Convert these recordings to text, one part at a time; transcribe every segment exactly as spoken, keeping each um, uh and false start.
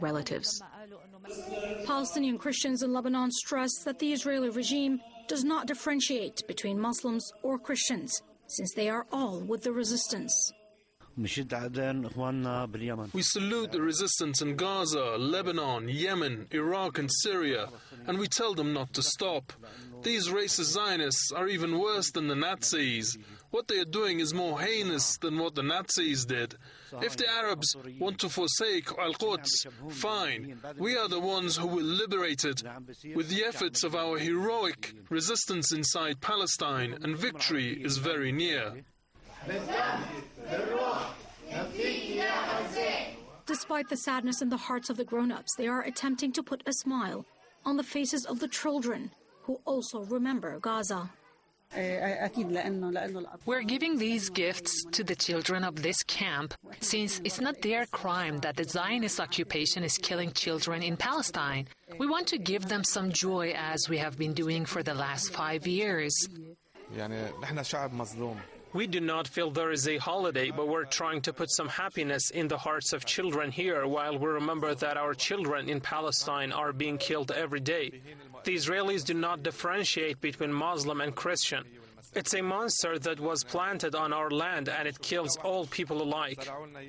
relatives. Palestinian Christians in Lebanon stress that the Israeli regime does not differentiate between Muslims or Christians, since they are all with the resistance. We salute the resistance in Gaza, Lebanon, Yemen, Iraq and Syria, and we tell them not to stop. These racist Zionists are even worse than the Nazis. What they are doing is more heinous than what the Nazis did. If the Arabs want to forsake Al-Quds, fine. We are the ones who will liberate it. With the efforts of our heroic resistance inside Palestine, and victory is very near. Despite the sadness in the hearts of the grown-ups, they are attempting to put a smile on the faces of the children who also remember Gaza. We're giving these gifts to the children of this camp since it's not their crime that the Zionist occupation is killing children in Palestine. We want to give them some joy as we have been doing for the last five years. We do not feel there is a holiday, but we're trying to put some happiness in the hearts of children here while we remember that our children in Palestine are being killed every day. The Israelis do not differentiate between Muslim and Christian. It's a monster that was planted on our land and it kills all people alike.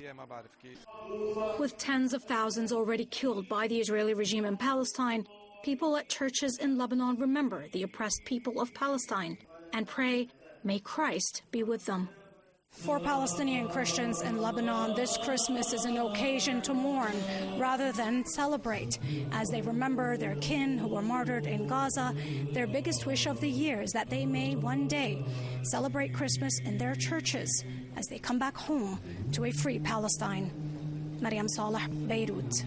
With tens of thousands already killed by the Israeli regime in Palestine, people at churches in Lebanon remember the oppressed people of Palestine and pray, may Christ be with them. For Palestinian Christians in Lebanon, this Christmas is an occasion to mourn rather than celebrate. As they remember their kin who were martyred in Gaza, their biggest wish of the year is that they may one day celebrate Christmas in their churches as they come back home to a free Palestine. Mariam Saleh, Beirut.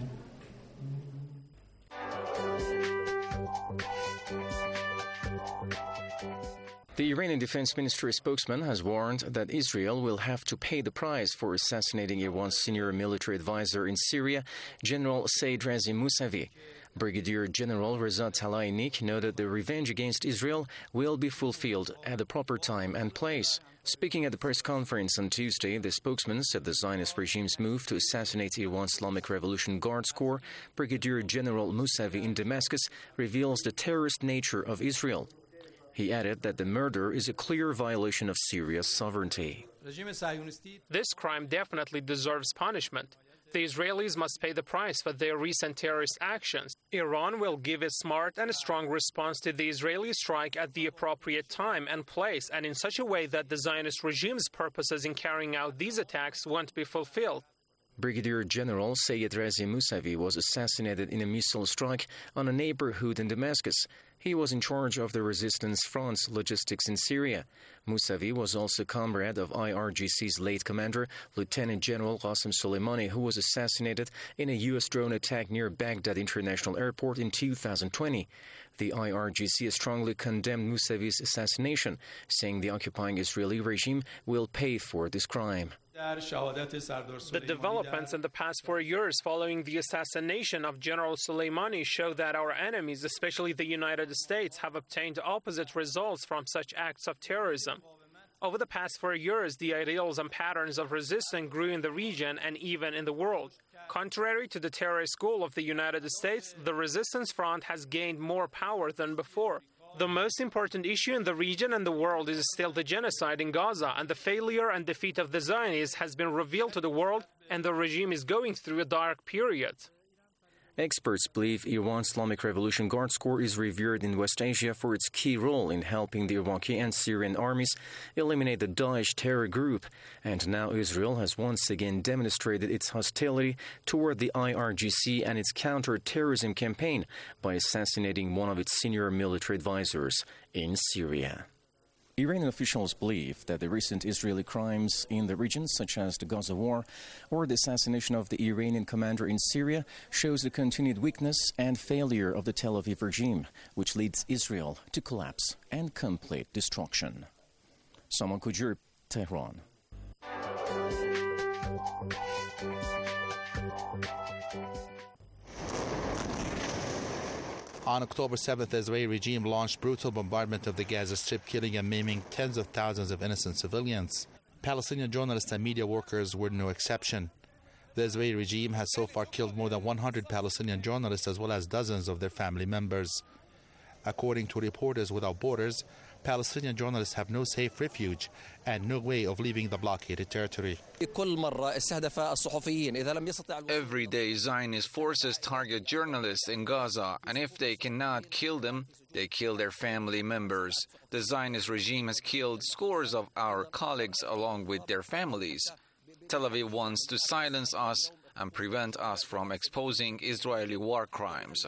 The Iranian Defense Ministry spokesman has warned that Israel will have to pay the price for assassinating Iran's senior military advisor in Syria, General Said Razi Mousavi. Brigadier General Reza Tlaibani noted the revenge against Israel will be fulfilled at the proper time and place. Speaking at the press conference on Tuesday, the spokesman said the Zionist regime's move to assassinate Iran's Islamic Revolution Guards Corps Brigadier General Mousavi in Damascus reveals the terrorist nature of Israel. He added that the murder is a clear violation of Syria's sovereignty. This crime definitely deserves punishment. The Israelis must pay the price for their recent terrorist actions. Iran will give a smart and a strong response to the Israeli strike at the appropriate time and place, and in such a way that the Zionist regime's purposes in carrying out these attacks won't be fulfilled. Brigadier General Said Razi Mousavi was assassinated in a missile strike on a neighborhood in Damascus. He was in charge of the Resistance Front's logistics in Syria. Mousavi was also comrade of I R G C's late commander, Lieutenant General Qasem Soleimani, who was assassinated in a U S drone attack near Baghdad International Airport in two thousand twenty. The I R G C has strongly condemned Mousavi's assassination, saying the occupying Israeli regime will pay for this crime. The developments in the past four years following the assassination of General Soleimani show that our enemies, especially the United States, have obtained opposite results from such acts of terrorism. Over the past four years, the ideals and patterns of resistance grew in the region and even in the world. Contrary to the terrorist goal of the United States, the Resistance Front has gained more power than before. The most important issue in the region and the world is still the genocide in Gaza, and the failure and defeat of the Zionists has been revealed to the world, and the regime is going through a dark period. Experts believe Iran's Islamic Revolution Guards Corps is revered in West Asia for its key role in helping the Iraqi and Syrian armies eliminate the Daesh terror group. And now Israel has once again demonstrated its hostility toward the I R G C and its counter-terrorism campaign by assassinating one of its senior military advisors in Syria. Iranian officials believe that the recent Israeli crimes in the region, such as the Gaza war or the assassination of the Iranian commander in Syria, shows the continued weakness and failure of the Tel Aviv regime, which leads Israel to collapse and complete destruction. Saman Kujur, Tehran. On October seventh, the Israeli regime launched brutal bombardment of the Gaza Strip, killing and maiming tens of thousands of innocent civilians. Palestinian journalists and media workers were no exception. The Israeli regime has so far killed more than one hundred Palestinian journalists as well as dozens of their family members. According to Reporters Without Borders, Palestinian journalists have no safe refuge and no way of leaving the blockaded territory. Every day, Zionist forces target journalists in Gaza, and if they cannot kill them, they kill their family members. The Zionist regime has killed scores of our colleagues along with their families. Tel Aviv wants to silence us and prevent us from exposing Israeli war crimes.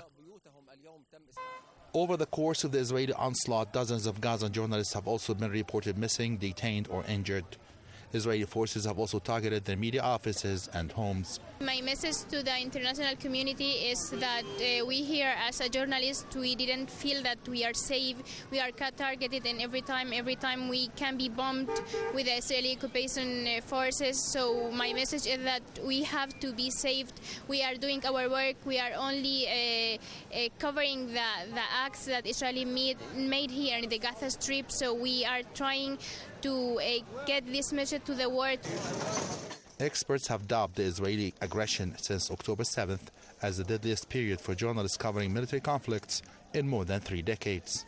Over the course of the Israeli onslaught, dozens of Gazan journalists have also been reported missing, detained, or injured. Israeli forces have also targeted their media offices and homes. My message to the international community is that uh, we here as a journalist, we didn't feel that we are safe. We are targeted, and every time, every time we can be bombed with the Israeli occupation forces. So my message is that we have to be saved. We are doing our work. We are only uh, uh, covering the, the acts that Israeli made, made here in the Gaza Strip. So we are trying to uh, get this message to the world. Experts have dubbed the Israeli aggression since October seventh as the deadliest period for journalists covering military conflicts in more than three decades.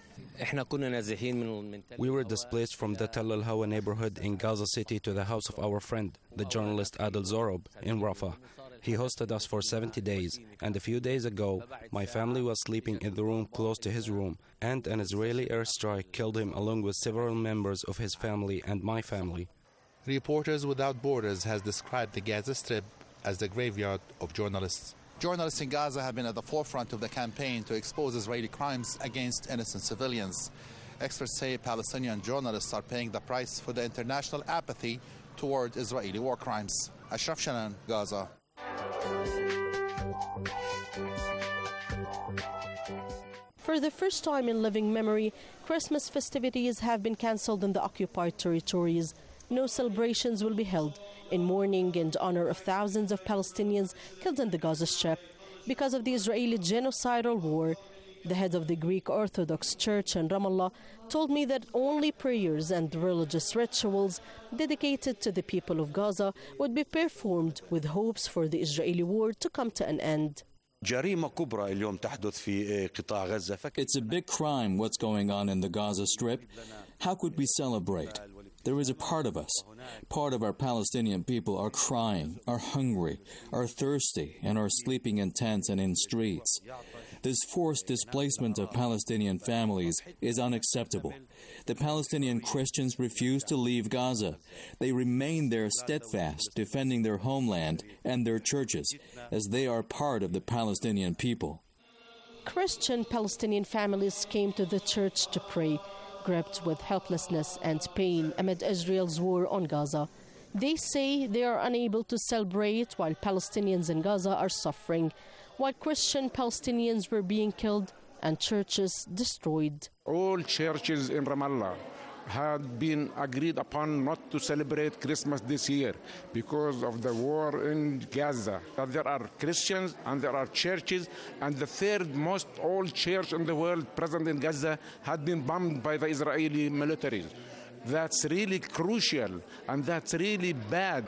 We were displaced from the Tel El Hawa neighborhood in Gaza City to the house of our friend, the journalist Adel Zorob, in Rafah. He hosted us for seventy days, and a few days ago, my family was sleeping in the room close to his room, and an Israeli airstrike killed him along with several members of his family and my family. Reporters Without Borders has described the Gaza Strip as the graveyard of journalists. Journalists in Gaza have been at the forefront of the campaign to expose Israeli crimes against innocent civilians. Experts say Palestinian journalists are paying the price for the international apathy toward Israeli war crimes. Ashraf Shanan, Gaza. For the first time in living memory, Christmas festivities have been cancelled in the occupied territories. No celebrations will be held in mourning and honor of thousands of Palestinians killed in the Gaza Strip because of the Israeli genocidal war. The head of the Greek Orthodox Church in Ramallah told me that only prayers and religious rituals dedicated to the people of Gaza would be performed with hopes for the Israeli war to come to an end. It's a big crime what's going on in the Gaza Strip. How could we celebrate? There is a part of us, part of our Palestinian people are crying, are hungry, are thirsty, and are sleeping in tents and in streets. This forced displacement of Palestinian families is unacceptable. The Palestinian Christians refuse to leave Gaza. They remain there steadfast, defending their homeland and their churches, as they are part of the Palestinian people. Christian Palestinian families came to the church to pray, gripped with helplessness and pain amid Israel's war on Gaza. They say they are unable to celebrate while Palestinians in Gaza are suffering, while Christian Palestinians were being killed and churches destroyed. All churches in Ramallah had been agreed upon not to celebrate Christmas this year because of the war in Gaza. There are Christians and there are churches, and the third most old church in the world present in Gaza had been bombed by the Israeli military. That's really crucial and that's really bad.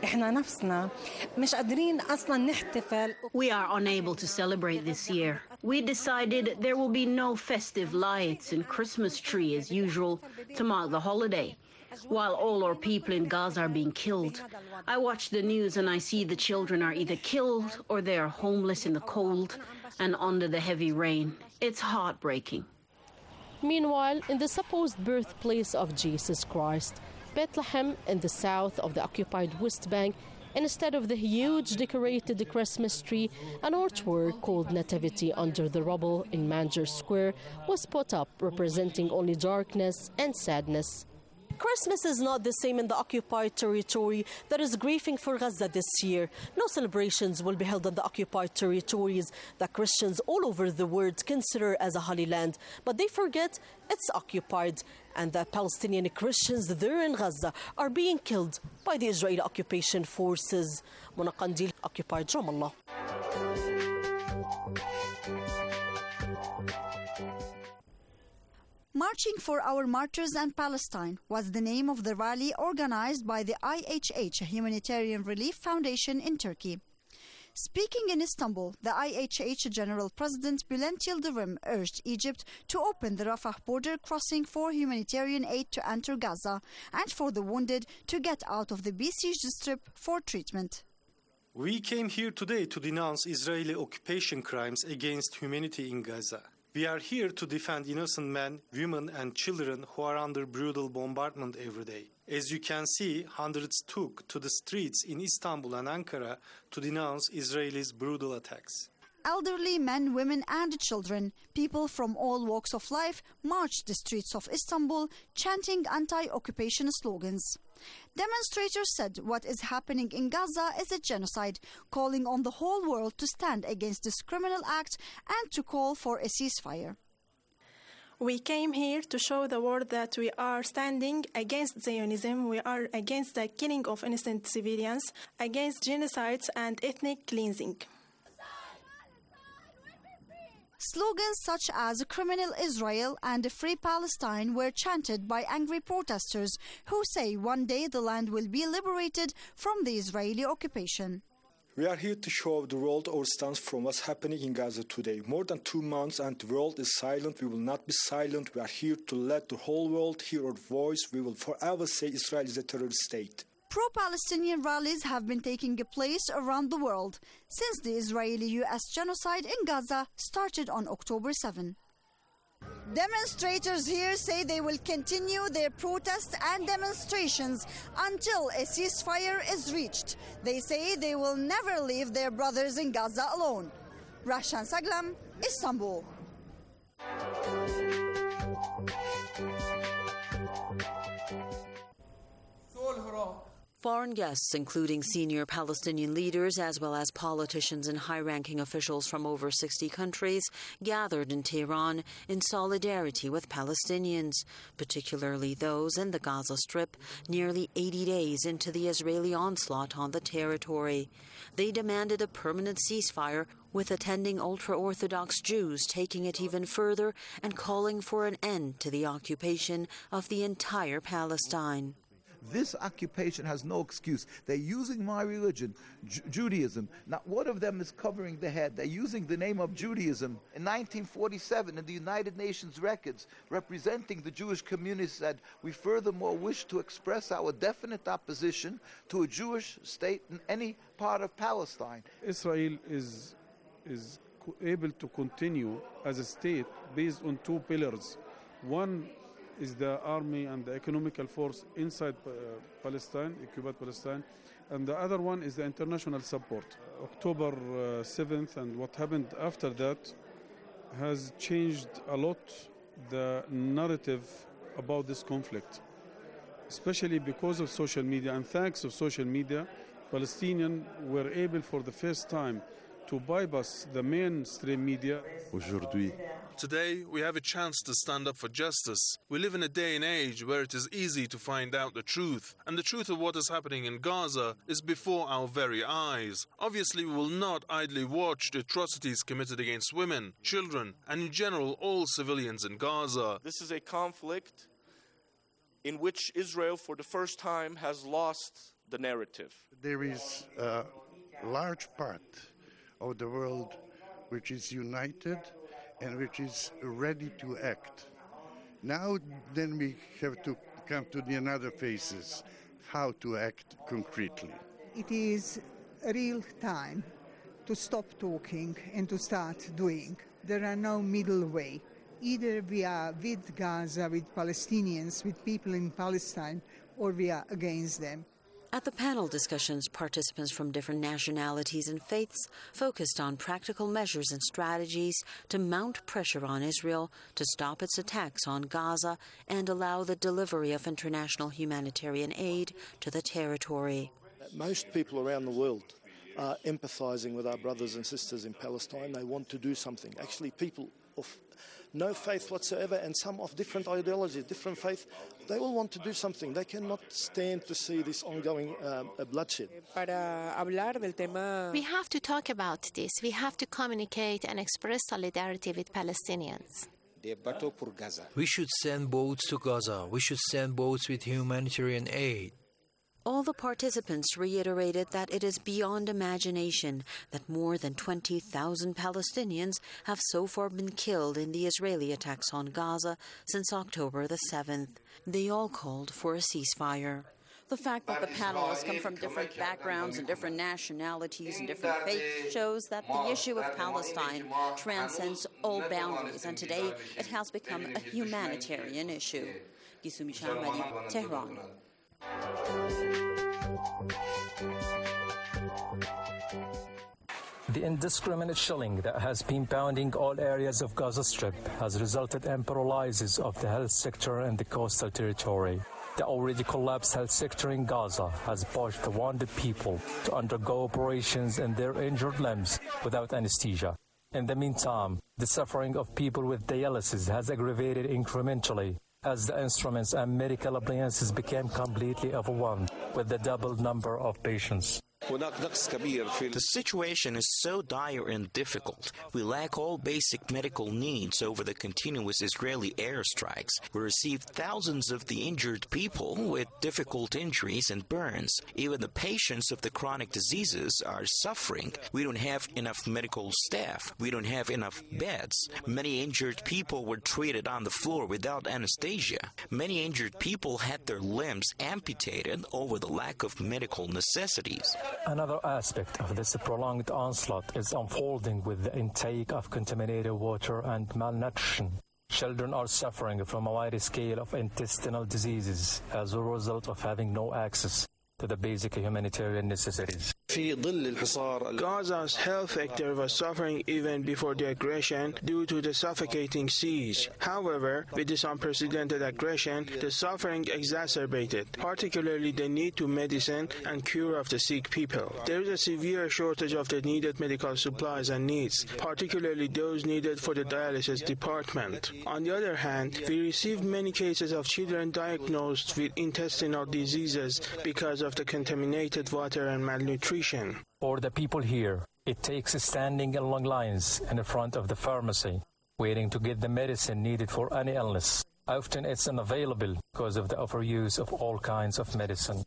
We are unable to celebrate this year. We decided there will be no festive lights and Christmas tree as usual to mark the holiday, while all our people in Gaza are being killed. I watch the news and I see the children are either killed or they are homeless in the cold and under the heavy rain. It's heartbreaking. Meanwhile, in the supposed birthplace of Jesus Christ, Bethlehem in the south of the occupied West Bank, instead of the huge decorated Christmas tree, an artwork called Nativity under the rubble in Manger Square was put up, representing only darkness and sadness. Christmas is not the same in the occupied territory that is grieving for Gaza this year. No celebrations will be held in the occupied territories that Christians all over the world consider as a holy land. But they forget it's occupied, and that Palestinian Christians there in Gaza are being killed by the Israeli occupation forces. Mona Qandil, occupied Ramallah. Marching for Our Martyrs and Palestine was the name of the rally organized by the I H H, a humanitarian relief foundation in Turkey. Speaking in Istanbul, the I H H General President Bülent Yıldırım urged Egypt to open the Rafah border crossing for humanitarian aid to enter Gaza and for the wounded to get out of the besieged strip for treatment. We came here today to denounce Israeli occupation crimes against humanity in Gaza. We are here to defend innocent men, women and children who are under brutal bombardment every day. As you can see, hundreds took to the streets in Istanbul and Ankara to denounce Israel's brutal attacks. Elderly men, women and children, people from all walks of life, marched the streets of Istanbul chanting anti-occupation slogans. Demonstrators said what is happening in Gaza is a genocide, calling on the whole world to stand against this criminal act and to call for a ceasefire. We came here to show the world that we are standing against Zionism, we are against the killing of innocent civilians, against genocides and ethnic cleansing. Slogans such as "Criminal Israel" and "Free Palestine" were chanted by angry protesters who say one day the land will be liberated from the Israeli occupation. We are here to show the world our stance from what's happening in Gaza today. More than two months and the world is silent. We will not be silent. We are here to let the whole world hear our voice. We will forever say Israel is a terrorist state. Pro-Palestinian rallies have been taking place around the world since the Israeli-U S genocide in Gaza started on October seventh. Demonstrators here say they will continue their protests and demonstrations until a ceasefire is reached. They say they will never leave their brothers in Gaza alone. Rahshan Saglam, Istanbul. Foreign guests, including senior Palestinian leaders as well as politicians and high-ranking officials from over sixty countries, gathered in Tehran in solidarity with Palestinians, particularly those in the Gaza Strip, nearly eighty days into the Israeli onslaught on the territory. They demanded a permanent ceasefire, with attending ultra-Orthodox Jews taking it even further and calling for an end to the occupation of the entire Palestine. This occupation has no excuse. They're using my religion, Ju- Judaism. Not one of them is covering the head. They're using the name of Judaism. In nineteen forty-seven, in the United Nations records, representing the Jewish community said, we furthermore wish to express our definite opposition to a Jewish state in any part of Palestine. Israel is, is able to continue as a state based on two pillars. One is the army and the economical force inside uh, Palestine, occupied Palestine, and the other one is the international support. October uh, seventh and what happened after that has changed a lot the narrative about this conflict, especially because of social media. And thanks to social media, Palestinians were able for the first time to bypass the mainstream media. Today, we have a chance to stand up for justice. We live in a day and age where it is easy to find out the truth, and the truth of what is happening in Gaza is before our very eyes. Obviously, we will not idly watch the atrocities committed against women, children, and in general all civilians in Gaza. This is a conflict in which Israel, for the first time, has lost the narrative. There is a large part of the world which is united and which is ready to act. Now then we have to come to the another phases, how to act concretely. It is a real time to stop talking and to start doing. There are no middle way. Either we are with Gaza, with Palestinians, with people in Palestine, or we are against them. At the panel discussions, participants from different nationalities and faiths focused on practical measures and strategies to mount pressure on Israel to stop its attacks on Gaza and allow the delivery of international humanitarian aid to the territory. Most people around the world are empathizing with our brothers and sisters in Palestine. They want to do something. Actually, people of no faith whatsoever and some of different ideologies, different faith, they all want to do something. They cannot stand to see this ongoing um, bloodshed. We have to talk about this. We have to communicate and express solidarity with Palestinians. We should send boats to Gaza. We should send boats with humanitarian aid. All the participants reiterated that it is beyond imagination that more than twenty thousand Palestinians have so far been killed in the Israeli attacks on Gaza since October the seventh. They all called for a ceasefire. The fact that the panelists come from different backgrounds and different nationalities and different faiths shows that the issue of Palestine transcends all boundaries, and today it has become a humanitarian issue. Gisumi Shamari, Tehran. The indiscriminate shelling that has been pounding all areas of Gaza Strip has resulted in paralysis of the health sector and the coastal territory. The already collapsed health sector in Gaza has pushed the wounded people to undergo operations in their injured limbs without anesthesia. In the meantime, the suffering of people with dialysis has aggravated incrementally as the instruments and medical appliances became completely overwhelmed with the double number of patients. The situation is so dire and difficult. We lack all basic medical needs over the continuous Israeli airstrikes. We received thousands of the injured people with difficult injuries and burns. Even the patients of the chronic diseases are suffering. We don't have enough medical staff. We don't have enough beds. Many injured people were treated on the floor without anesthesia. Many injured people had their limbs amputated over the lack of medical necessities. Another aspect of this prolonged onslaught is unfolding with the intake of contaminated water and malnutrition. Children are suffering from a wide scale of intestinal diseases as a result of having no access to the basic humanitarian necessities. Gaza's health sector was suffering even before the aggression due to the suffocating siege. However, with this unprecedented aggression, the suffering exacerbated, particularly the need to medicine and cure of the sick people. There is a severe shortage of the needed medical supplies and needs, particularly those needed for the dialysis department. On the other hand, we received many cases of children diagnosed with intestinal diseases because of the contaminated water and malnutrition. For the people here, it takes standing in long lines in front of the pharmacy, waiting to get the medicine needed for any illness. Often it's unavailable because of the overuse of all kinds of medicine.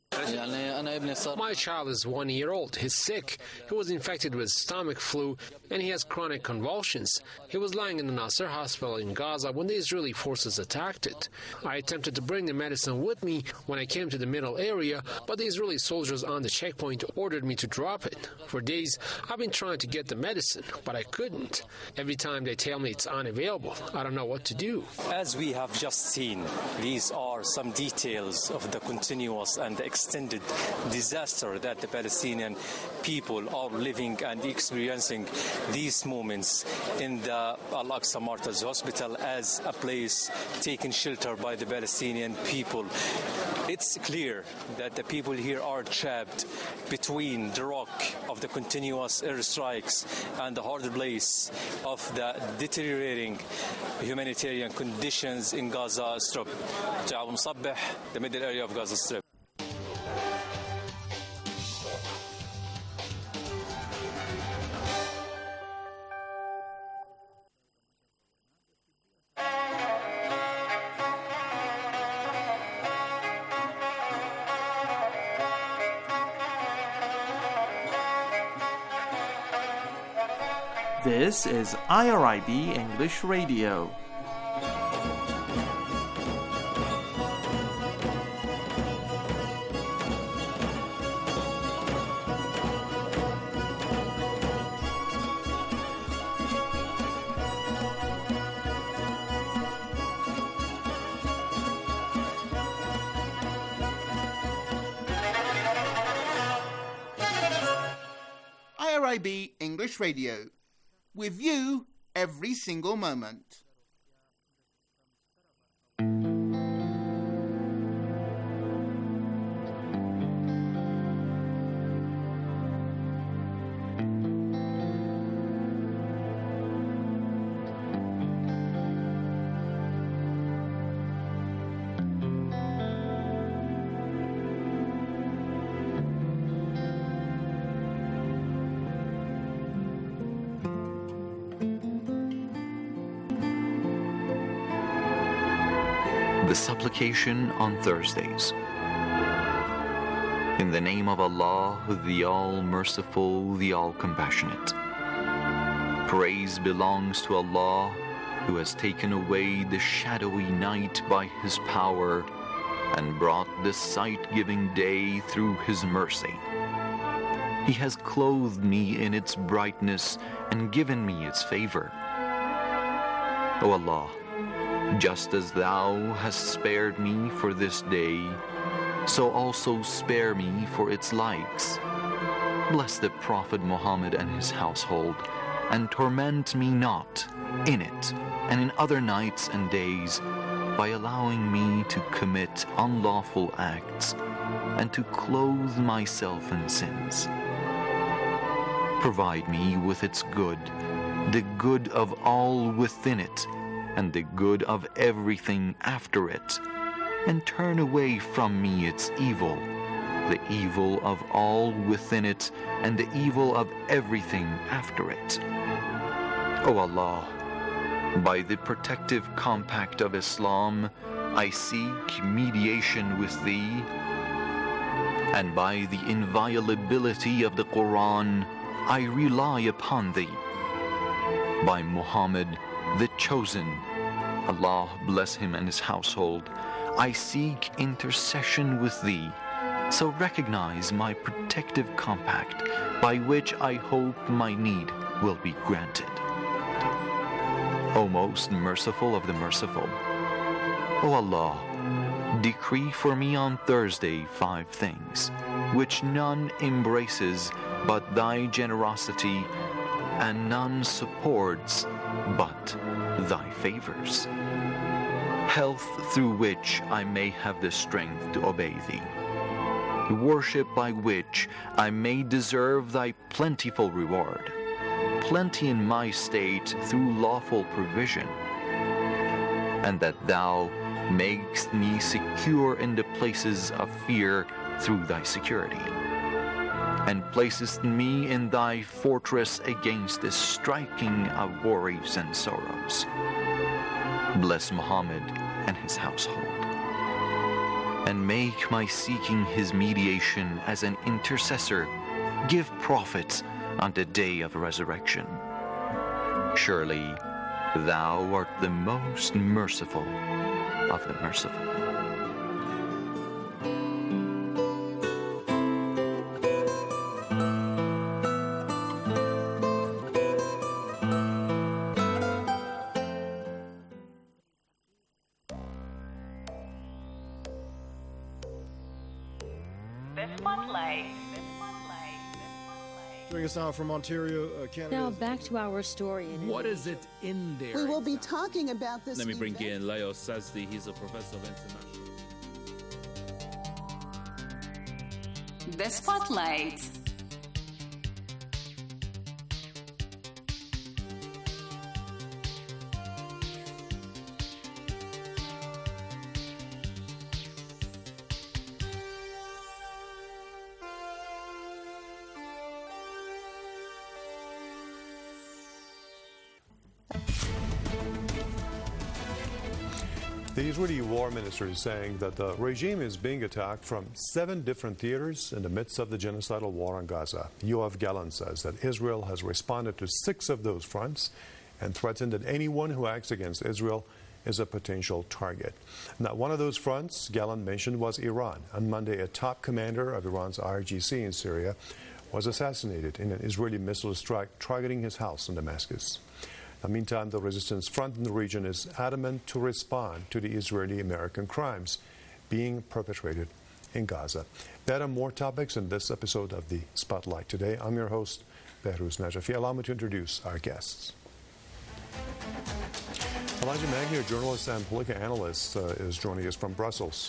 My child is one year old. He's sick. He was infected with stomach flu and he has chronic convulsions. He was lying in the Nasser hospital in Gaza when the Israeli forces attacked it. I attempted to bring the medicine with me when I came to the middle area, but the Israeli soldiers on the checkpoint ordered me to drop it. For days, I've been trying to get the medicine, but I couldn't. Every time they tell me it's unavailable, I don't know what to do. As we have just seen, these are some details of the continuous and extended disaster that the Palestinian people are living and experiencing these moments in the Al-Aqsa Martyrs Hospital as a place taken shelter by the Palestinian people. It's clear that the people here are trapped between the rock of the continuous airstrikes and the hard place of the deteriorating humanitarian conditions in Gaza Strip. Ja'ab Musabbih, the middle area of Gaza Strip. This is I R I B English Radio. I R I B English Radio. With you every single moment. The Supplication on Thursdays. In the name of Allah, the All-Merciful, the All-Compassionate. Praise belongs to Allah, who has taken away the shadowy night by His power and brought the sight-giving day through His mercy. He has clothed me in its brightness and given me its favor. O Allah, just as Thou hast spared me for this day, so also spare me for its likes. Bless the Prophet Muhammad and his household, and torment me not in it and in other nights and days by allowing me to commit unlawful acts and to clothe myself in sins. Provide me with its good, the good of all within it, and the good of everything after it, and turn away from me its evil, the evil of all within it, and the evil of everything after it. O Allah, by the protective compact of Islam, I seek mediation with Thee, and by the inviolability of the Quran, I rely upon Thee. By Muhammad, the Chosen, Allah bless him and his household, I seek intercession with Thee, so recognize my protective compact, by which I hope my need will be granted. O most merciful of the merciful, O Allah, decree for me on Thursday five things, which none embraces but Thy generosity, and none supports but Thy favors. Health through which I may have the strength to obey Thee. Worship by which I may deserve Thy plentiful reward. Plenty in my state through lawful provision. And that Thou makest me secure in the places of fear through Thy security. And placest me in Thy fortress against the striking of worries and sorrows. Bless Muhammad and his household, and make my seeking his mediation as an intercessor give profit on the day of resurrection. Surely Thou art the most merciful of the merciful. Joining us now from Ontario, uh, Canada. Now back to our story. In what is it in there? We will be talking about this. Let me bring event. in Leo Sazdi. He's a professor of international. The Spotlight. The Israeli war minister is saying that the regime is being attacked from seven different theaters in the midst of the genocidal war on Gaza. Yoav Gallant says that Israel has responded to six of those fronts and threatened that anyone who acts against Israel is a potential target. Now, one of those fronts Gallant mentioned was Iran. On Monday, a top commander of Iran's I R G C in Syria was assassinated in an Israeli missile strike targeting his house in Damascus. In the meantime, the resistance front in the region is adamant to respond to the Israeli-American crimes being perpetrated in Gaza. That and more topics in this episode of the Spotlight today. I'm your host, Behruz Najafi. Allow me to introduce our guests. Elijah Magnier, journalist and political analyst, uh, is joining us from Brussels.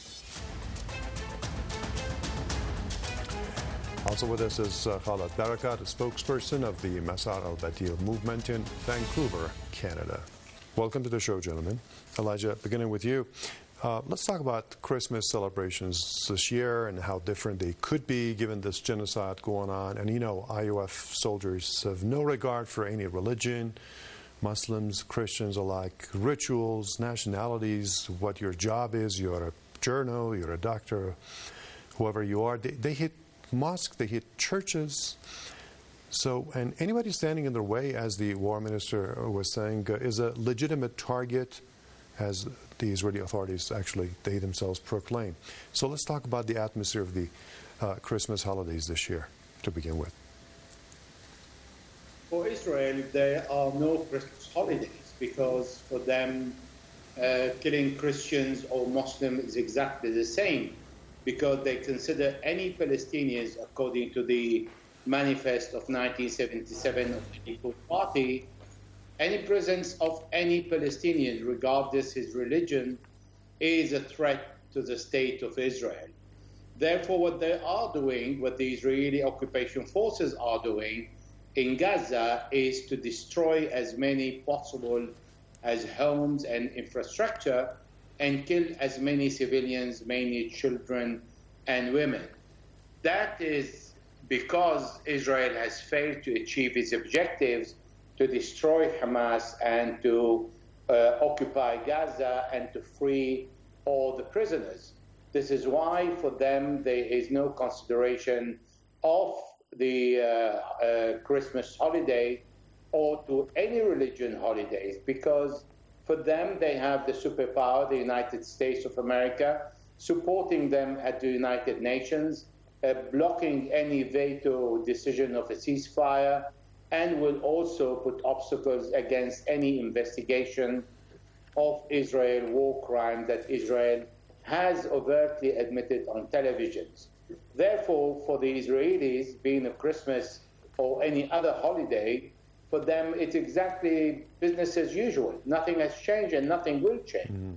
Also with us is uh, Khaled Barakat, a spokesperson of the Masar al-Batil movement in Vancouver, Canada. Welcome to the show, gentlemen. Elijah, beginning with you. Uh, let's talk about Christmas celebrations this year and how different they could be given this genocide going on. And you know, I U F soldiers have no regard for any religion, Muslims, Christians alike, rituals, nationalities, what your job is. You're a journal, you're a doctor, whoever you are. They, they hit mosques, they hit churches. So, and anybody standing in their way, as the war minister was saying, uh, is a legitimate target, as the Israeli authorities actually, they themselves proclaim. So let's talk about the atmosphere of the uh, Christmas holidays this year, to begin with. For Israel, there are no Christmas holidays because for them, uh, killing Christians or Muslims is exactly the same, because they consider any Palestinians, according to the manifest of nineteen seventy-seven of the People's Party, any presence of any Palestinian, regardless his religion, is a threat to the state of Israel. Therefore, what they are doing, what the Israeli occupation forces are doing in Gaza, is to destroy as many possible as homes and infrastructure and kill as many civilians, mainly children and women. That is because Israel has failed to achieve its objectives to destroy Hamas and to uh, occupy Gaza and to free all the prisoners. This is why for them there is no consideration of the uh, uh, Christmas holiday or to any religion holidays, because for them they have the superpower, the United States of America, supporting them at the United Nations, uh, blocking any veto decision of a ceasefire, and will also put obstacles against any investigation of Israel war crime that Israel has overtly admitted on televisions. Therefore, for the Israelis, being a Christmas or any other holiday, for them it's exactly business as usual. Nothing has changed and nothing will change. Mm.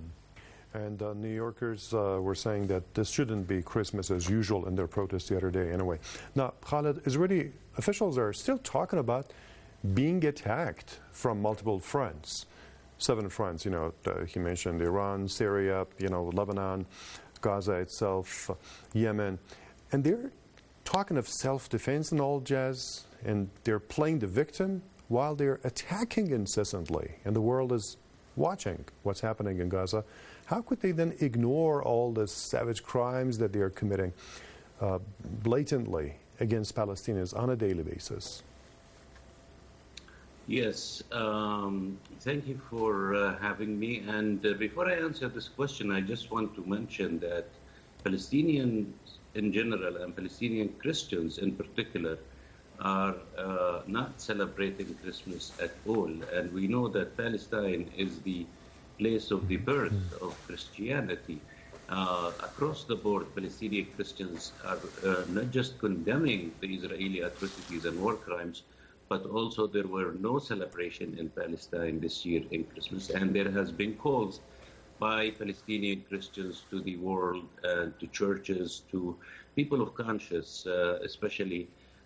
And uh, New Yorkers uh, were saying that this shouldn't be Christmas as usual in their protest the other day anyway. Now, Khaled, Israeli officials are still talking about being attacked from multiple fronts. Seven fronts, you know, uh, he mentioned Iran, Syria, you know, Lebanon, Gaza itself, uh, Yemen. And they're talking of self-defense and all jazz, and they're playing the victim while they're attacking incessantly. And the world is watching what's happening in Gaza. How could they then ignore all the savage crimes that they are committing uh, blatantly against Palestinians on a daily basis? Yes, um, thank you for uh, having me. And uh, before I answer this question, I just want to mention that Palestinians in general and Palestinian Christians in particular are uh, not celebrating Christmas at all. And we know that Palestine is the place of the birth of Christianity. Uh, across the board, Palestinian Christians are uh, not just condemning the Israeli atrocities and war crimes, but also there were no celebration in Palestine this year in Christmas. And there has been calls by Palestinian Christians to the world, uh, to churches, to people of conscience, uh, especially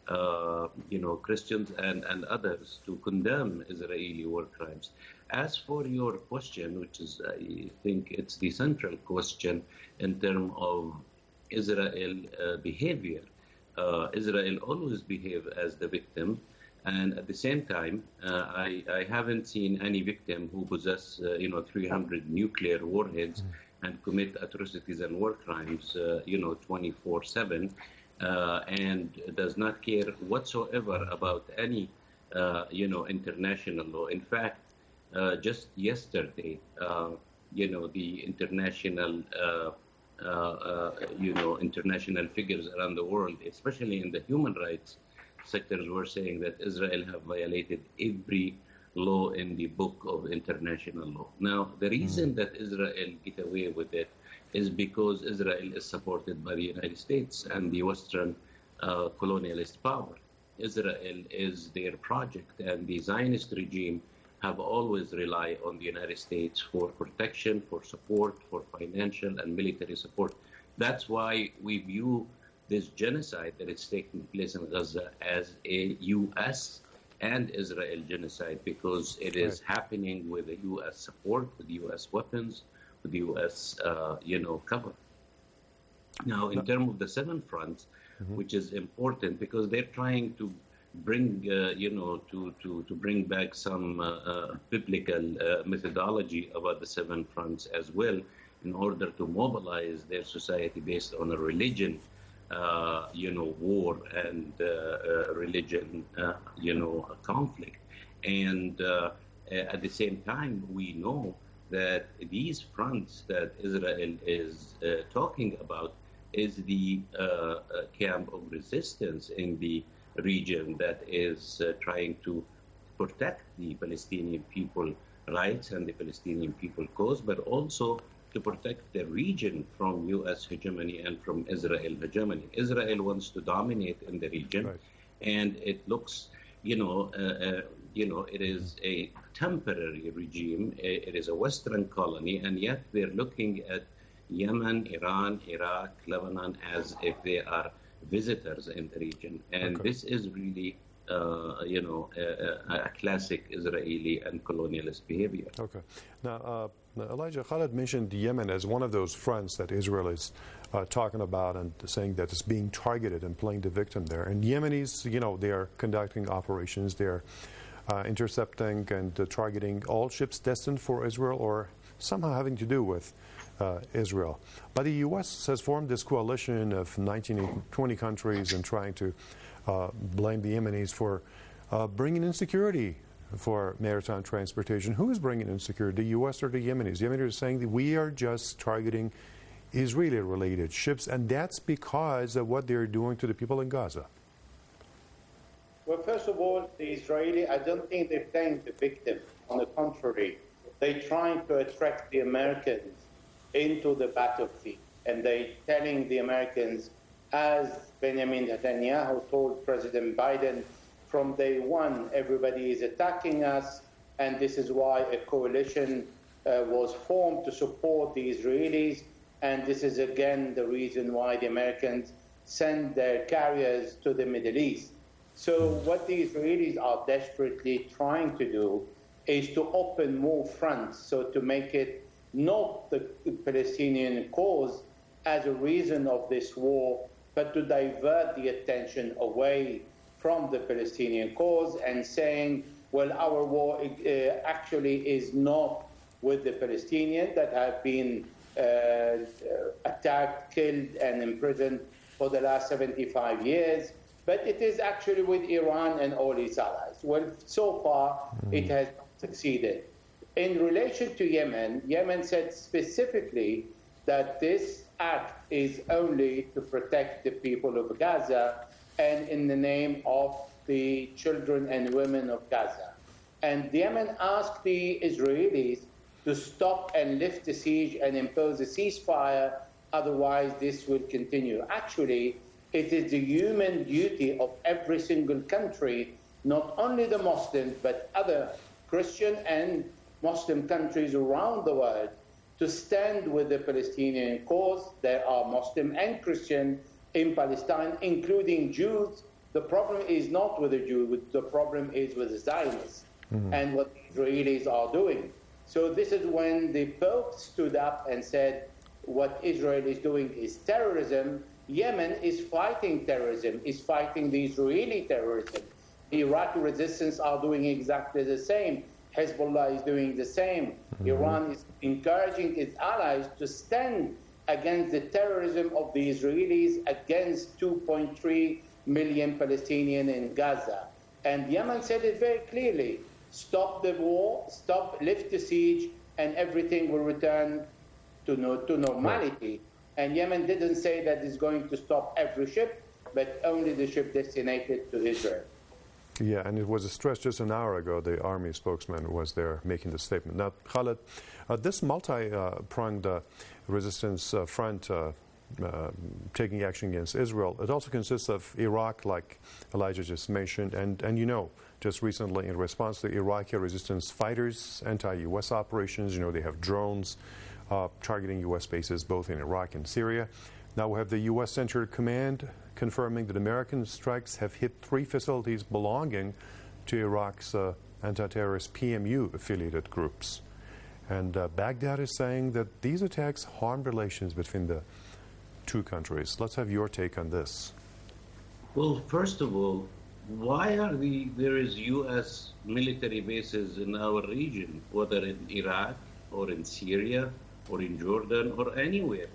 uh, you know, Christians and, and others, to condemn Israeli war crimes. As for your question, which is, I think it's the central question in terms of Israel uh, behavior, uh, Israel always behave as the victim. And at the same time, uh, I, I haven't seen any victim who possess, uh, you know, three hundred nuclear warheads mm-hmm. and commit atrocities and war crimes, uh, you know, twenty-four seven, uh, and does not care whatsoever about any, uh, you know, international law. In fact, uh, just yesterday, uh, you know, the international, uh, uh, uh, you know, international figures around the world, especially in the human rights sectors, were saying that Israel have violated every law in the book of international law. Now, the reason mm. that Israel get away with it is because Israel is supported by the United States and the Western uh, colonialist power. Israel is their project, and the Zionist regime have always relied on the United States for protection, for support, for financial and military support. That's why we view this genocide that is taking place in Gaza as a U S and Israel genocide, because it is right. happening with the U S support, with U S weapons, with U S uh, you know, cover. Now, in terms of the seven fronts, mm-hmm. which is important because they're trying to bring, uh, you know, to, to, to bring back some uh, uh, biblical uh, methodology about the seven fronts as well, in order to mobilize their society based on a religion uh, you know, war and uh, uh, religion, uh, you know, conflict. And uh, at the same time, we know that these fronts that Israel is uh, talking about is the uh, uh, camp of resistance in the region that is uh, trying to protect the Palestinian people rights and the Palestinian people cause, but also to protect the region from U S hegemony and from Israel hegemony. Israel wants to dominate in the region, right. And it looks, you know, uh, uh, you know, it is a temporary regime. It is a Western colony, and yet they're looking at Yemen, Iran, Iraq, Lebanon as if they are visitors in the region. And okay. This is really, uh, you know, a, a classic Israeli and colonialist behavior. Okay. Now, uh, Elijah, Khalid mentioned Yemen as one of those fronts that Israel is uh, talking about and saying that it's being targeted and playing the victim there. And Yemenis, you know, they are conducting operations. They're uh, intercepting and uh, targeting all ships destined for Israel or somehow having to do with Uh, Israel. But the U S has formed this coalition of nineteen, twenty countries and trying to uh, blame the Yemenis for uh, bringing insecurity for maritime transportation. Who is bringing insecurity, the U S or the Yemenis? The Yemenis are saying that we are just targeting Israeli-related ships, and that's because of what they're doing to the people in Gaza. Well, first of all, the Israeli, I don't think they're playing the victim. On the contrary, they're trying to attract the Americans into the battlefield. And they're telling the Americans, as Benjamin Netanyahu told President Biden, from day one, everybody is attacking us, and this is why a coalition uh, was formed to support the Israelis, and this is again the reason why the Americans send their carriers to the Middle East. So what the Israelis are desperately trying to do is to open more fronts, so to make it not the Palestinian cause as a reason of this war, but to divert the attention away from the Palestinian cause and saying, well, our war uh, actually is not with the Palestinians that have been uh, attacked, killed, and imprisoned for the last seventy-five years, but it is actually with Iran and all its allies. Well, so far, mm. it has succeeded. In relation to Yemen, Yemen said specifically that this act is only to protect the people of Gaza and in the name of the children and women of Gaza. And Yemen asked the Israelis to stop and lift the siege and impose a ceasefire, otherwise this will continue. Actually, it is the human duty of every single country, not only the Muslims, but other Christian and Muslim countries around the world, to stand with the Palestinian cause. There are Muslim and Christian in Palestine, including Jews. The problem is not with the Jews, the problem is with the Zionists mm-hmm. and what the Israelis are doing. So this is when the Pope stood up and said, what Israel is doing is terrorism. Yemen is fighting terrorism, is fighting the Israeli terrorism. The Iraqi resistance are doing exactly the same. Hezbollah is doing the same. Mm-hmm. Iran is encouraging its allies to stand against the terrorism of the Israelis against two point three million Palestinians in Gaza. And Yemen said it very clearly, stop the war, stop, lift the siege, and everything will return to, no, to normality. Right. And Yemen didn't say that it's going to stop every ship, but only the ship designated to Israel. Yeah, and it was stressed just an hour ago. The army spokesman was there making the statement. Now, Khalid, uh, this multi-pronged uh, resistance uh, front uh, uh, taking action against Israel, it also consists of Iraq, like Elijah just mentioned, and, and you know, just recently in response to Iraqi resistance fighters, anti-U S operations, you know, they have drones uh, targeting U S bases both in Iraq and Syria. Now we have the U S-centered command confirming that American strikes have hit three facilities belonging to Iraq's uh, anti-terrorist P M U-affiliated groups. And uh, Baghdad is saying that these attacks harm relations between the two countries. Let's have your take on this. Well, first of all, why are the there is U S military bases in our region, whether in Iraq or in Syria or in Jordan or anywhere?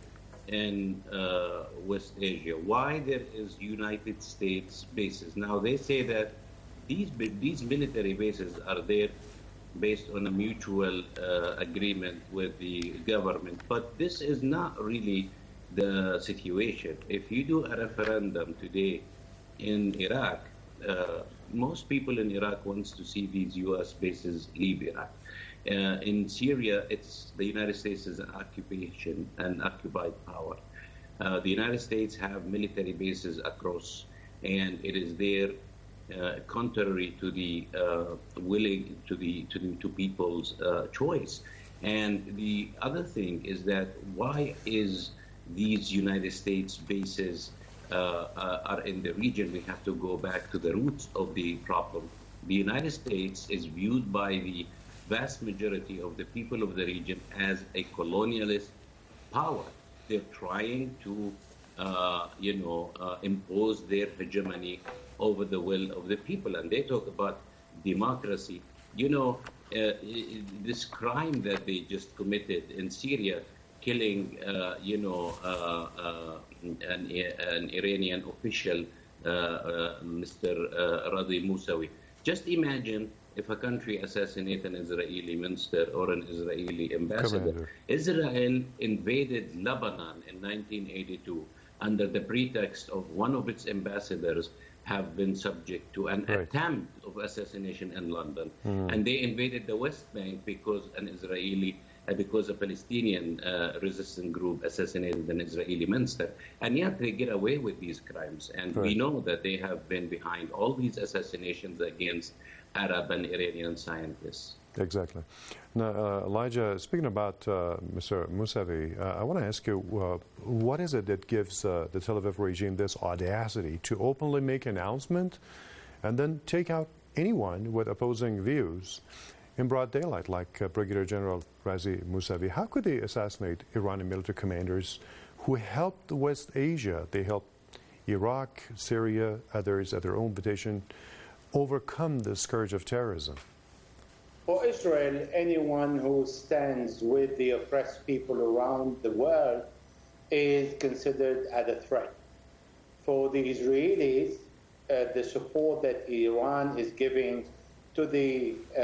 in uh, West Asia, why there is United States bases. Now, they say that these, these military bases are there based on a mutual uh, agreement with the government. But this is not really the situation. If you do a referendum today in Iraq, uh, most people in Iraq wants to see these U S bases leave Iraq. Uh, in Syria, it's the United States is an occupation, an occupied power. Uh, the United States have military bases across, and it is there uh, contrary to the uh, willing to the to, the, to people's uh, choice. And the other thing is that why is these United States bases uh, uh, are in the region? We have to go back to the roots of the problem. The United States is viewed by the vast majority of the people of the region as a colonialist power. They're trying to, uh, you know, uh, impose their hegemony over the will of the people. And they talk about democracy. You know, uh, this crime that they just committed in Syria, killing, uh, you know, uh, uh, an, an Iranian official, uh, uh, Mister Uh, Radi Musawi. Just imagine if a country assassinates an Israeli minister or an Israeli ambassador. Commander. Israel invaded Lebanon in nineteen eighty-two under the pretext of one of its ambassadors have been subject to an right. attempt of assassination in London. Mm. And they invaded the West Bank because an Israeli, uh, because a Palestinian uh, resistance group assassinated an Israeli minister. And yet they get away with these crimes. And right. we know that they have been behind all these assassinations against Arab and Iranian scientists. Exactly. Now, uh, Elijah, speaking about uh, Mister Musavi, uh, I want to ask you, uh, what is it that gives uh, the Tel Aviv regime this audacity to openly make an announcement and then take out anyone with opposing views in broad daylight, like uh, Brigadier General Razi Musavi? How could they assassinate Iranian military commanders who helped West Asia? They helped Iraq, Syria, others at their own invitation overcome the scourge of terrorism. For Israel, anyone who stands with the oppressed people around the world is considered as a threat. For the Israelis, uh, the support that Iran is giving to the uh,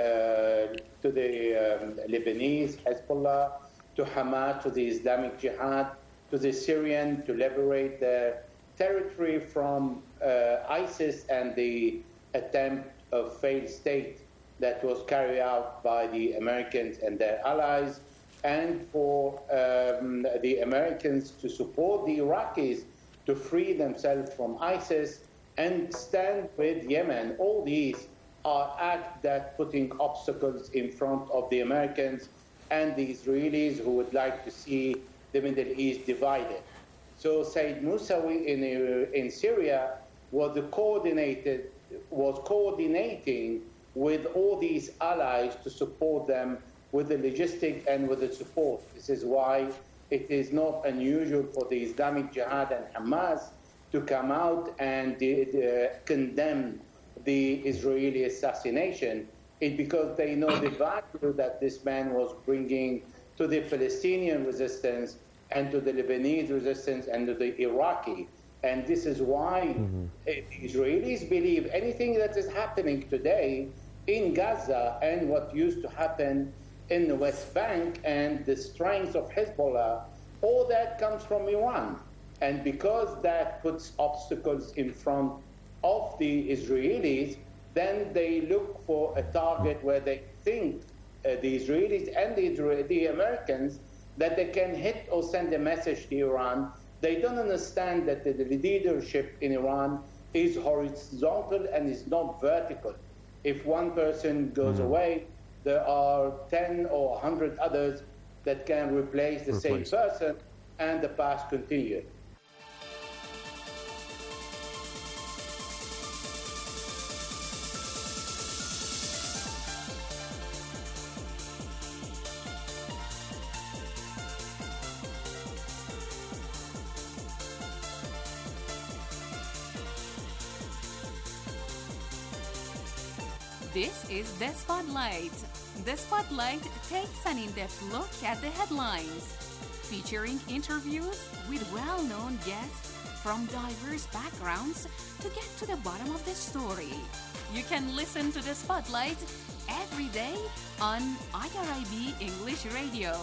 to the um, Lebanese Hezbollah, to Hamas, to the Islamic Jihad, to the Syrian to liberate their territory from uh, ISIS and the attempt of failed state that was carried out by the Americans and their allies, and for um, the Americans to support the Iraqis to free themselves from ISIS and stand with Yemen. All these are acts that putting obstacles in front of the Americans and the Israelis who would like to see the Middle East divided. So Said Musawi in, in Syria was the coordinated was coordinating with all these allies to support them with the logistic and with the support. This is why it is not unusual for the Islamic Jihad and Hamas to come out and uh, condemn the Israeli assassination. It's because they know the value that this man was bringing to the Palestinian resistance and to the Lebanese resistance and to the Iraqi. And this is why mm-hmm. the Israelis believe anything that is happening today in Gaza and what used to happen in the West Bank and the strength of Hezbollah, all that comes from Iran. And because that puts obstacles in front of the Israelis, then they look for a target where they think, uh, the Israelis and the, the Americans, that they can hit or send a message to Iran. They don't understand that the leadership in Iran is horizontal and is not vertical. If one person goes mm. away, there are ten or one hundred others that can replace the replace. same person, and the past continues. This is The Spotlight. The Spotlight takes an in-depth look at the headlines. featuring interviews with well-known guests from diverse backgrounds to get to the bottom of the story. You can listen to the Spotlight every day on I R I B English Radio.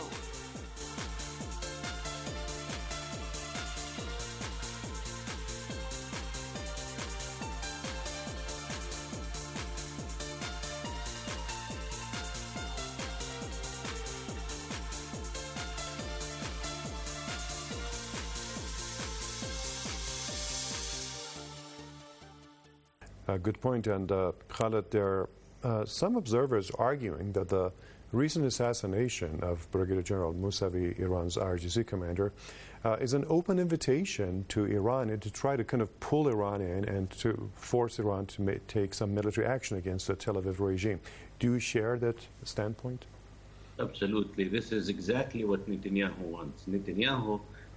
Uh, good point. And uh, Khaled, there are uh, some observers arguing that the recent assassination of Brigadier General Mousavi, Iran's I R G C commander, uh, is an open invitation to Iran and to try to kind of pull Iran in and to force Iran to ma- take some military action against the Tel Aviv regime. Do you share that standpoint? Absolutely. This is exactly what Netanyahu wants. Netanyahu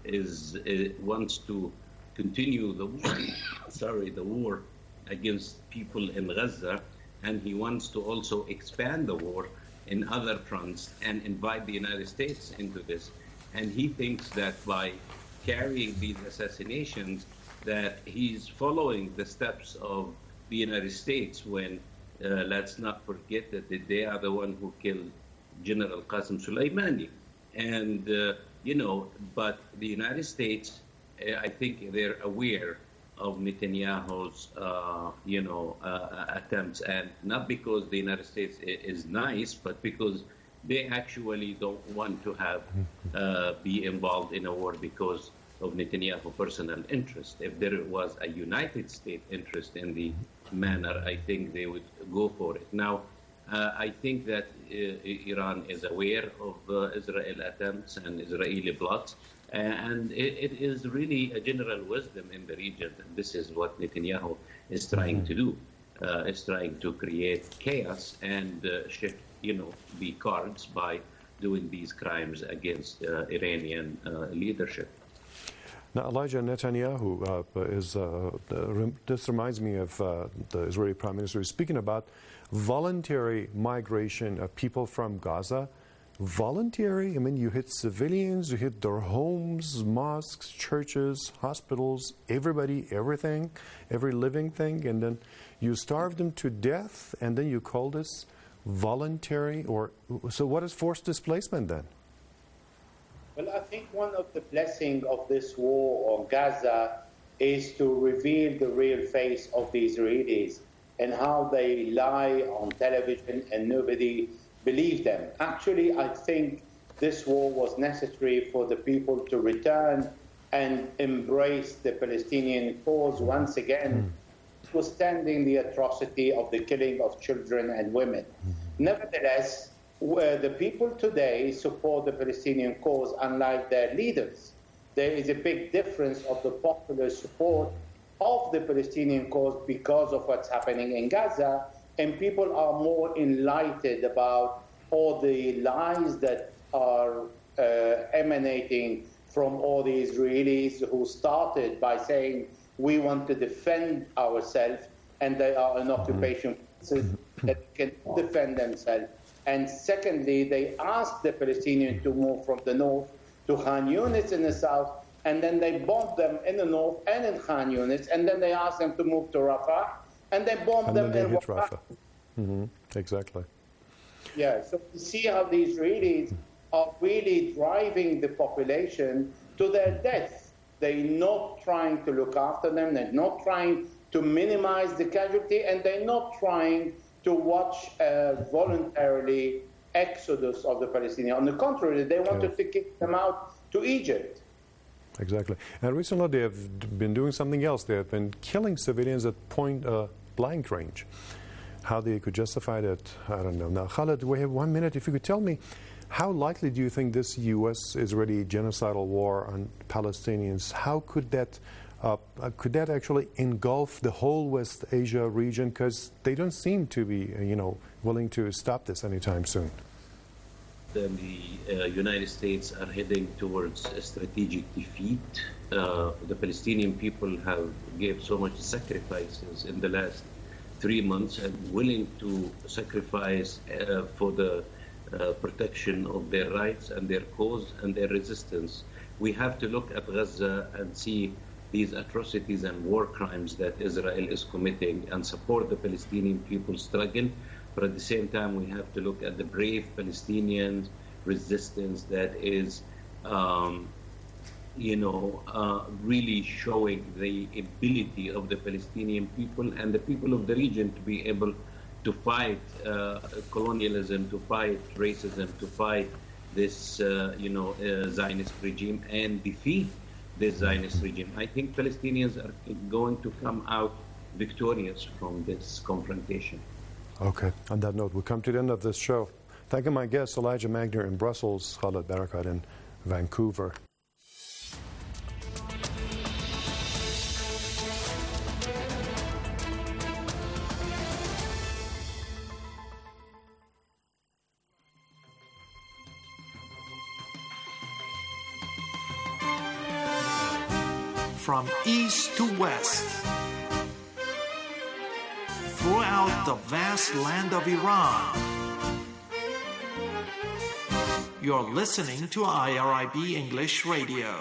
is uh, wants to continue the war, sorry, the war against people in Gaza, and he wants to also expand the war in other fronts and invite the United States into this. And he thinks that by carrying these assassinations, that he's following the steps of the United States when, uh, let's not forget that they are the one who killed General Qasem Soleimani. And, uh, you know, but the United States, uh, I think they're aware of Netanyahu's, uh, you know, uh, attempts, and not because the United States is nice, but because they actually don't want to have uh, be involved in a war because of Netanyahu's personal interest. If there was a United States interest in the matter, I think they would go for it. Now, uh, I think that uh, Iran is aware of uh, Israel attempts and Israeli plots. And it, it is really a general wisdom in the region. This is what Netanyahu is trying to do. Uh, is trying to create chaos and uh, shift, you know, the cards by doing these crimes against uh, Iranian uh, leadership. Now, Elijah, Netanyahu uh, is, uh, this reminds me of uh, the Israeli Prime Minister who's speaking about voluntary migration of people from Gaza. Voluntary? I mean, you hit civilians, you hit their homes, mosques, churches, hospitals, everybody, everything, every living thing, and then you starve them to death, and then you call this voluntary? Or so what is forced displacement then? Well, I think one of the blessings of this war on Gaza is to reveal the real face of the Israelis and how they lie on television and nobody believe them. Actually, I think this war was necessary for the people to return and embrace the Palestinian cause once again, notwithstanding the atrocity of the killing of children and women. Nevertheless, where the people today support the Palestinian cause, unlike their leaders. There is a big difference of the popular support of the Palestinian cause because of what's happening in Gaza, and people are more enlightened about all the lies that are uh, emanating from all the Israelis who started by saying, we want to defend ourselves, and they are an occupation that can defend themselves. And secondly, they asked the Palestinians to move from the north to Khan Yunis in the south, and then they bombed them in the north and in Khan Yunis, and then they asked them to move to Rafah, and they bombed and them then in they hit Rafah. Rafah. Mm-hmm. Exactly. Yeah, so you see how the Israelis are really driving the population to their death. They're not trying to look after them, they're not trying to minimize the casualty, and they're not trying to watch a voluntarily exodus of the Palestinians. On the contrary, they wanted yeah. to kick them out to Egypt. Exactly. And recently they have been doing something else. They have been killing civilians at point uh, blank range. How they could justify that, I don't know. Now, Khaled, we have one minute. If you could tell me, how likely do you think this U S-Israeli genocidal war on Palestinians, how could that uh, could that actually engulf the whole West Asia region? Because they don't seem to be, uh, you know, willing to stop this anytime soon. Then the uh, United States are heading towards a strategic defeat. Uh, the Palestinian people have gave so much sacrifices in the last three months and willing to sacrifice uh, for the uh, protection of their rights and their cause and their resistance. We have to look at Gaza and see these atrocities and war crimes that Israel is committing and support the Palestinian people's struggle. But at the same time, we have to look at the brave Palestinian resistance that is, um, you know, uh, really showing the ability of the Palestinian people and the people of the region to be able to fight uh, colonialism, to fight racism, to fight this, uh, you know, uh, Zionist regime and defeat this Zionist regime. I think Palestinians are going to come out victorious from this confrontation. Okay. On that note, we come to the end of this show. Thanking my guests, Elijah Magner in Brussels, Khaled Barakat in Vancouver. From east to west, throughout the vast land of Iran, you're listening to I R I B English Radio.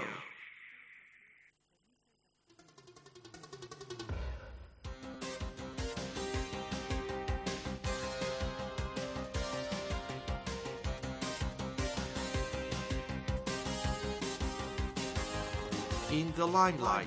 In the limelight.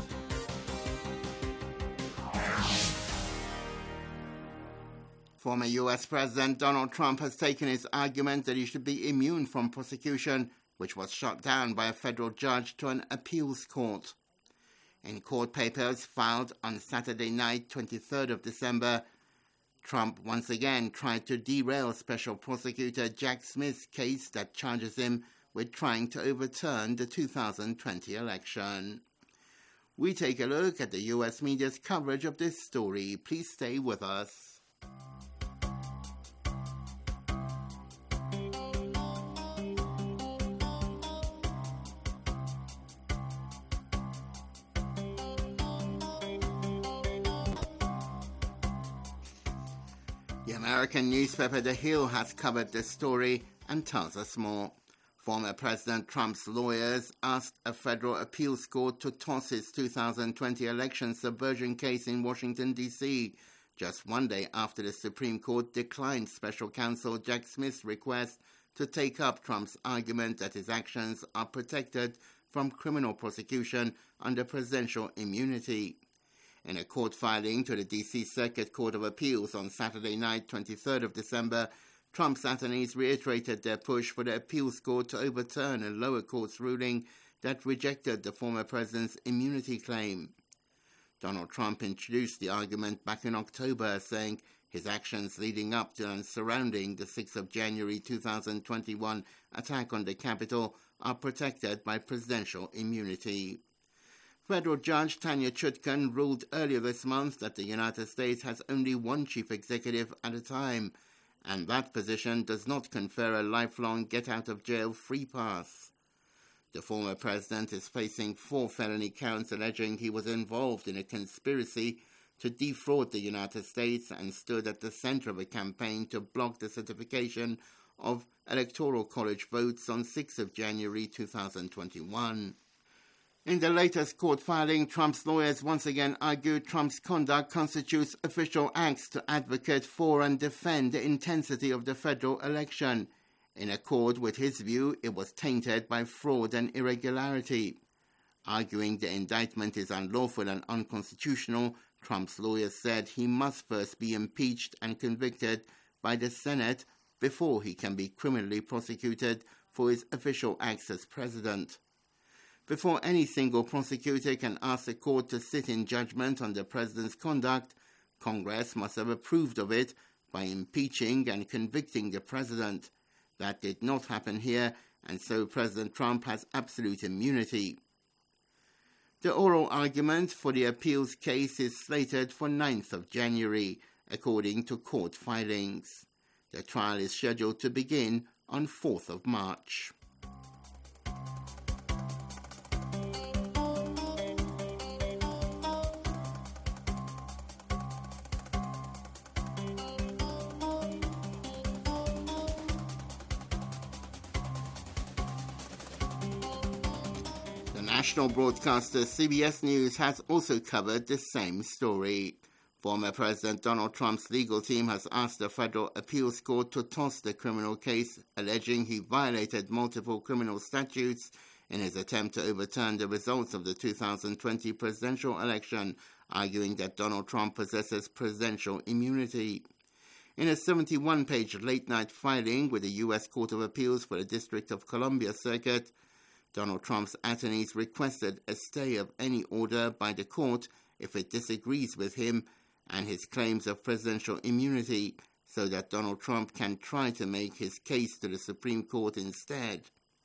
Former U S President Donald Trump has taken his argument that he should be immune from prosecution, which was shot down by a federal judge, to an appeals court. In court papers filed on Saturday night, twenty-third of December, Trump once again tried to derail Special Prosecutor Jack Smith's case that charges him with trying to overturn the two thousand twenty election. We take a look at the U S media's coverage of this story. Please stay with us. The American newspaper The Hill has covered this story and tells us more. Former President Trump's lawyers asked a federal appeals court to toss his two thousand twenty election subversion case in Washington, D C, just one day after the Supreme Court declined special counsel Jack Smith's request to take up Trump's argument that his actions are protected from criminal prosecution under presidential immunity. In a court filing to the D C Circuit Court of Appeals on Saturday night, twenty-third of December, Trump's attorneys reiterated their push for the appeals court to overturn a lower court's ruling that rejected the former president's immunity claim. Donald Trump introduced the argument back in October, saying his actions leading up to and surrounding the sixth of January two thousand twenty-one attack on the Capitol are protected by presidential immunity. Federal Judge Tanya Chutkan ruled earlier this month that the United States has only one chief executive at a time, and that position does not confer a lifelong get-out-of-jail free pass. The former president is facing four felony counts alleging he was involved in a conspiracy to defraud the United States and stood at the center of a campaign to block the certification of Electoral College votes on sixth of January two thousand twenty-one. In the latest court filing, Trump's lawyers once again argued Trump's conduct constitutes official acts to advocate for and defend the intensity of the federal election. In accord with his view, it was tainted by fraud and irregularity. Arguing the indictment is unlawful and unconstitutional, Trump's lawyers said he must first be impeached and convicted by the Senate before he can be criminally prosecuted for his official acts as president. Before any single prosecutor can ask the court to sit in judgment on the president's conduct, Congress must have approved of it by impeaching and convicting the president. That did not happen here, and so President Trump has absolute immunity. The oral argument for the appeals case is slated for ninth of January, according to court filings. The trial is scheduled to begin on fourth of March. National broadcaster C B S News has also covered the same story. Former President Donald Trump's legal team has asked the Federal Appeals Court to toss the criminal case, alleging he violated multiple criminal statutes in his attempt to overturn the results of the two thousand twenty presidential election, arguing that Donald Trump possesses presidential immunity. In a seventy-one page late-night filing with the U S Court of Appeals for the District of Columbia Circuit, Donald Trump's attorneys requested a stay of any order by the court if it disagrees with him and his claims of presidential immunity, so that Donald Trump can try to make his case to the Supreme Court instead.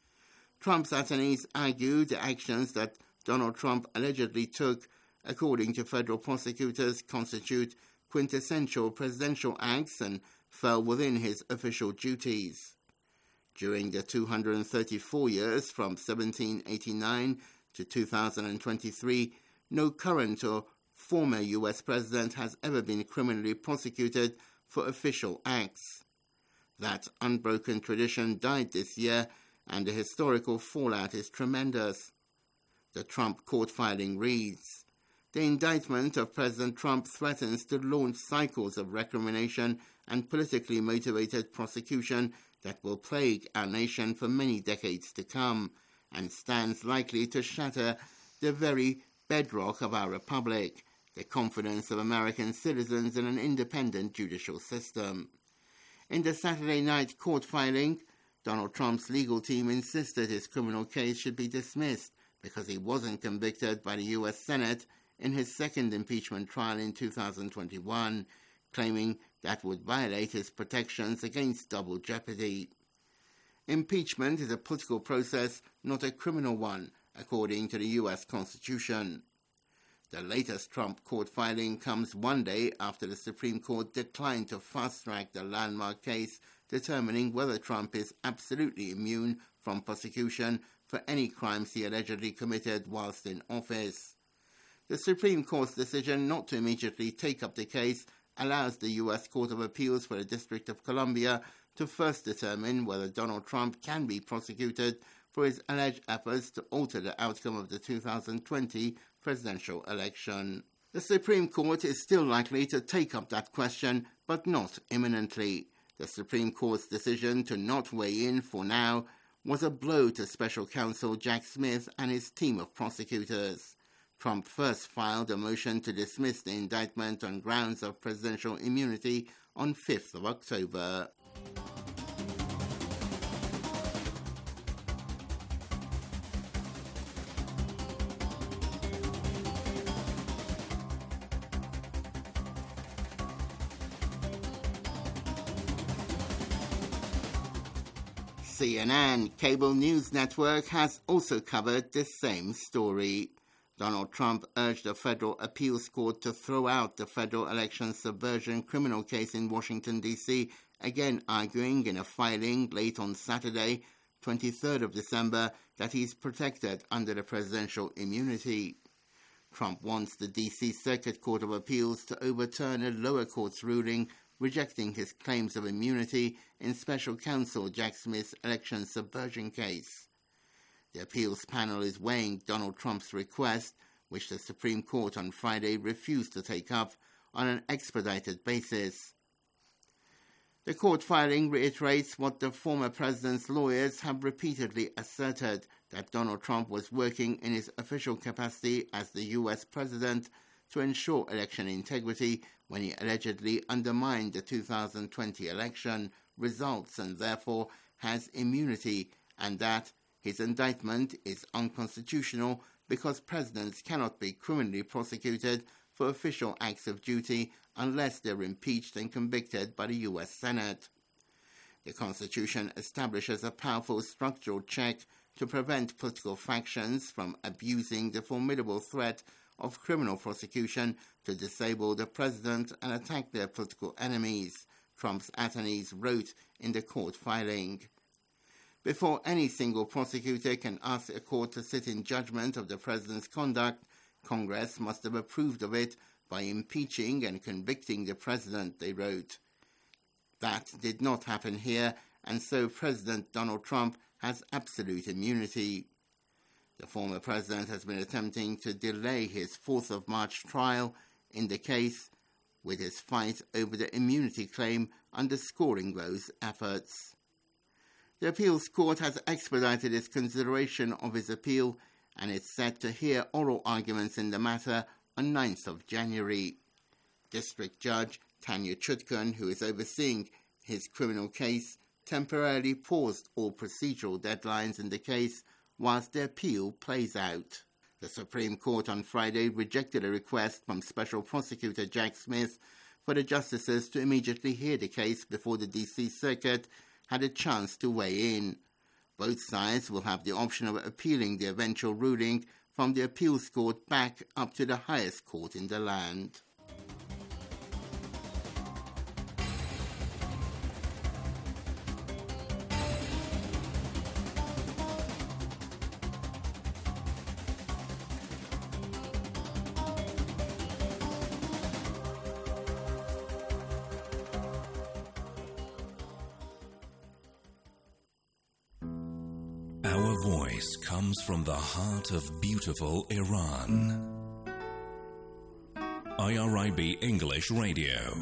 Trump's attorneys argued the actions that Donald Trump allegedly took, according to federal prosecutors, constitute quintessential presidential acts and fell within his official duties. During the two hundred thirty-four years from seventeen eighty-nine to two thousand twenty-three, no current or former U S president has ever been criminally prosecuted for official acts. That unbroken tradition died this year, and the historical fallout is tremendous. The Trump court filing reads, "The indictment of President Trump threatens to launch cycles of recrimination and politically motivated prosecution that will plague our nation for many decades to come, and stands likely to shatter the very bedrock of our republic, the confidence of American citizens in an independent judicial system." In the Saturday night court filing, Donald Trump's legal team insisted his criminal case should be dismissed because he wasn't convicted by the U S Senate in his second impeachment trial in two thousand twenty-one, claiming that would violate his protections against double jeopardy. Impeachment is a political process, not a criminal one, according to the U S Constitution. The latest Trump court filing comes one day after the Supreme Court declined to fast-track the landmark case determining whether Trump is absolutely immune from prosecution for any crimes he allegedly committed whilst in office. The Supreme Court's decision not to immediately take up the case allows the U S Court of Appeals for the District of Columbia to first determine whether Donald Trump can be prosecuted for his alleged efforts to alter the outcome of the two thousand twenty presidential election. The Supreme Court is still likely to take up that question, but not imminently. The Supreme Court's decision to not weigh in for now was a blow to Special Counsel Jack Smith and his team of prosecutors. Trump first filed a motion to dismiss the indictment on grounds of presidential immunity on fifth of October. C N N cable news network has also covered the same story. Donald Trump urged a federal appeals court to throw out the federal election subversion criminal case in Washington, D C, again arguing in a filing late on Saturday, twenty-third of December, that he's protected under the presidential immunity. Trump wants the D C Circuit Court of Appeals to overturn a lower court's ruling rejecting his claims of immunity in Special Counsel Jack Smith's election subversion case. The appeals panel is weighing Donald Trump's request, which the Supreme Court on Friday refused to take up, on an expedited basis. The court filing reiterates what the former president's lawyers have repeatedly asserted, that Donald Trump was working in his official capacity as the U S president to ensure election integrity when he allegedly undermined the two thousand twenty election results and therefore has immunity, and that his indictment is unconstitutional because presidents cannot be criminally prosecuted for official acts of duty unless they're impeached and convicted by the U S Senate. The Constitution establishes a powerful structural check to prevent political factions from abusing the formidable threat of criminal prosecution to disable the president and attack their political enemies, Trump's attorneys wrote in the court filing. Before any single prosecutor can ask a court to sit in judgment of the president's conduct, Congress must have approved of it by impeaching and convicting the president, they wrote. That did not happen here, and so President Donald Trump has absolute immunity. The former president has been attempting to delay his fourth of March trial in the case, with his fight over the immunity claim underscoring those efforts. The appeals court has expedited its consideration of his appeal and is set to hear oral arguments in the matter on ninth of January. District Judge Tanya Chutkun, who is overseeing his criminal case, temporarily paused all procedural deadlines in the case whilst the appeal plays out. The Supreme Court on Friday rejected a request from Special Prosecutor Jack Smith for the justices to immediately hear the case before the D C Circuit had a chance to weigh in. Both sides will have the option of appealing the eventual ruling from the appeals court back up to the highest court in the land. Our voice comes from the heart of beautiful Iran. I R I B English Radio.